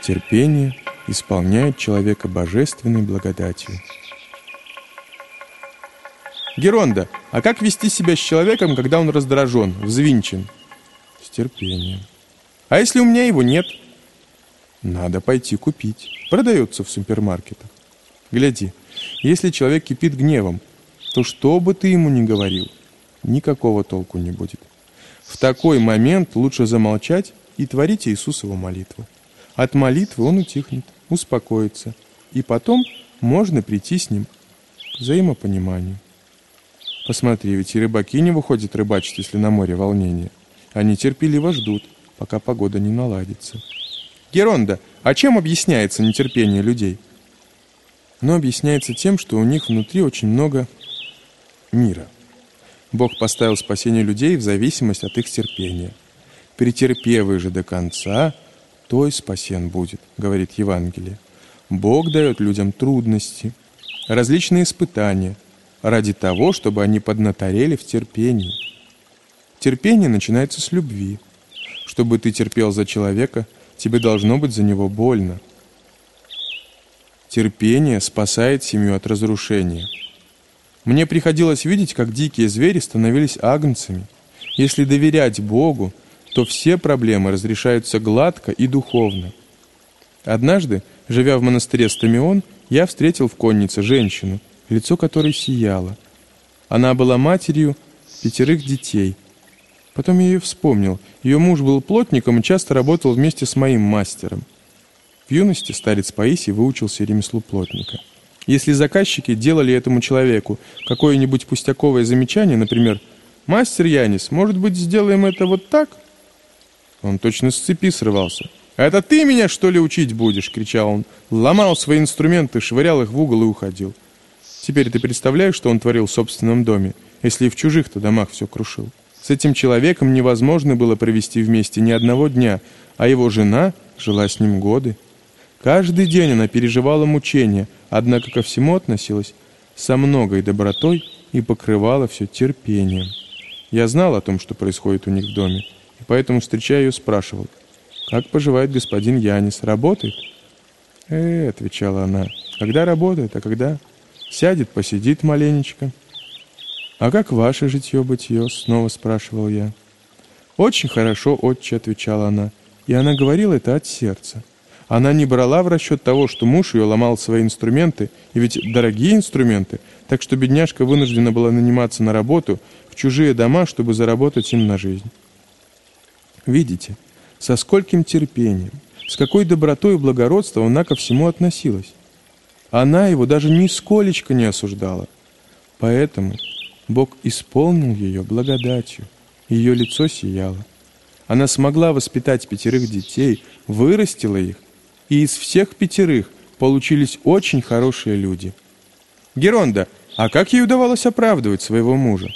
Терпение исполняет человека божественной благодатью. Геронда, а как вести себя с человеком, когда он раздражен, взвинчен? С терпением. А если у меня его нет? Надо пойти купить. Продается в супермаркетах. Гляди, если человек кипит гневом, то что бы ты ему ни говорил, никакого толку не будет. В такой момент лучше замолчать и творить Иисусову молитву. От молитвы он утихнет, успокоится, и потом можно прийти с ним к взаимопониманию. Посмотри, ведь и рыбаки не выходят рыбачить, если на море волнение. Они терпеливо ждут, пока погода не наладится. Геронда, а чем объясняется нетерпение людей? Оно объясняется тем, что у них внутри очень много мира. Бог поставил спасение людей в зависимость от их терпения. «Претерпевый же до конца, той спасен будет», говорит Евангелие. Бог дает людям трудности, различные испытания, ради того, чтобы они поднаторели в терпении. Терпение начинается с любви. Чтобы ты терпел за человека, тебе должно быть за него больно. Терпение спасает семью от разрушения. Мне приходилось видеть, как дикие звери становились агнцами. Если доверять Богу, то все проблемы разрешаются гладко и духовно. Однажды, живя в монастыре Стамион, я встретил в коннице женщину, лицо которой сияло. Она была матерью 5 детей. Потом я ее вспомнил. Ее муж был плотником и часто работал вместе с моим мастером. В юности старец Паисий выучился ремеслу плотника. Если заказчики делали этому человеку какое-нибудь пустяковое замечание, например, «Мастер Янис, может быть, сделаем это вот так?» Он точно с цепи срывался. «Это ты меня, что ли, учить будешь?» — кричал он. Ломал свои инструменты, швырял их в угол и уходил. Теперь ты представляешь, что он творил в собственном доме, если и в чужих-то домах все крушил? С этим человеком невозможно было провести вместе ни одного дня, а его жена жила с ним годы. Каждый день она переживала мучения, однако ко всему относилась со многой добротой и покрывала все терпением. Я знал о том, что происходит у них в доме, и поэтому, встречая ее, спрашивал: «Как поживает господин Янис? Работает?» Отвечала она, «когда работает, а когда сядет, посидит маленечко». «А как ваше житье-бытие?» — снова спрашивал я. «Очень хорошо, отче», — отвечала она, и она говорила это от сердца. Она не брала в расчет того, что муж ее ломал свои инструменты, и ведь дорогие инструменты, так что бедняжка вынуждена была наниматься на работу в чужие дома, чтобы заработать им на жизнь. Видите, со скольким терпением, с какой добротой и благородством она ко всему относилась. Она его даже нисколечко не осуждала. Поэтому Бог исполнил ее благодатью, ее лицо сияло. Она смогла воспитать 5 детей, вырастила их, и из всех 5 получились очень хорошие люди. Геронда, а как ей удавалось оправдывать своего мужа?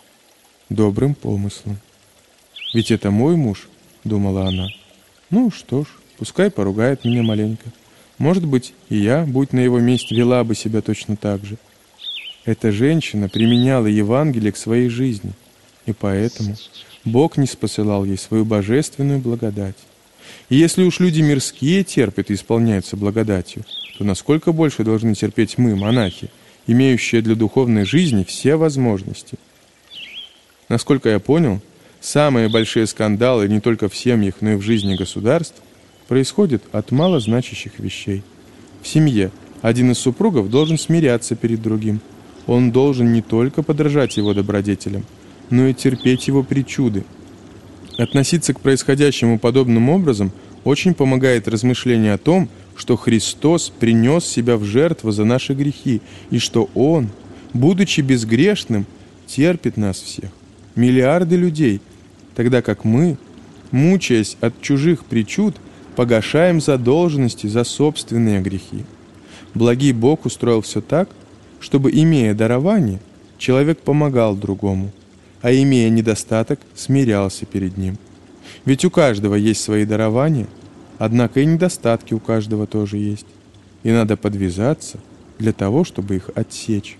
Добрым помыслом. Ведь это мой муж, думала она. Ну что ж, пускай поругает меня маленько. Может быть, и я, будь на его месте, вела бы себя точно так же. Эта женщина применяла Евангелие к своей жизни, и поэтому Бог ниспосылал ей свою божественную благодать. И если уж люди мирские терпят и исполняются благодатью, то насколько больше должны терпеть мы, монахи, имеющие для духовной жизни все возможности. Насколько я понял, самые большие скандалы не только в семьях, но и в жизни государств происходят от малозначащих вещей. В семье один из супругов должен смиряться перед другим. Он должен не только подражать его добродетелям, но и терпеть его причуды. Относиться к происходящему подобным образом очень помогает размышление о том, что Христос принес себя в жертву за наши грехи, и что Он, будучи безгрешным, терпит нас всех, миллиарды людей, тогда как мы, мучаясь от чужих причуд, погашаем задолженности за собственные грехи. Благий Бог устроил все так, чтобы, имея дарование, человек помогал другому, а имея недостаток, смирялся перед ним. Ведь у каждого есть свои дарования, однако и недостатки у каждого тоже есть. И надо подвязаться для того, чтобы их отсечь.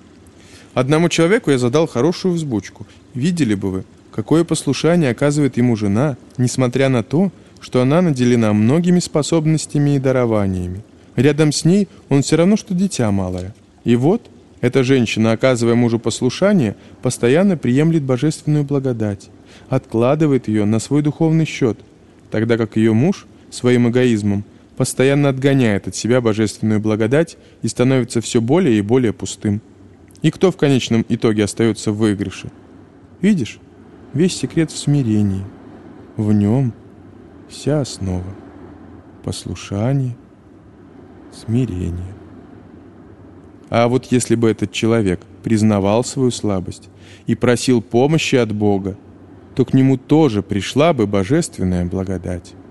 Одному человеку я задал хорошую взбучку. Видели бы вы, какое послушание оказывает ему жена, несмотря на то, что она наделена многими способностями и дарованиями. Рядом с ней он все равно, что дитя малое. И вот эта женщина, оказывая мужу послушание, постоянно приемлет божественную благодать, откладывает ее на свой духовный счет, тогда как ее муж своим эгоизмом постоянно отгоняет от себя божественную благодать и становится все более и более пустым. И кто в конечном итоге остается в выигрыше? Видишь, весь секрет в смирении. В нем вся основа. Послушание, смирение. А вот если бы этот человек признавал свою слабость и просил помощи от Бога, то к нему тоже пришла бы божественная благодать.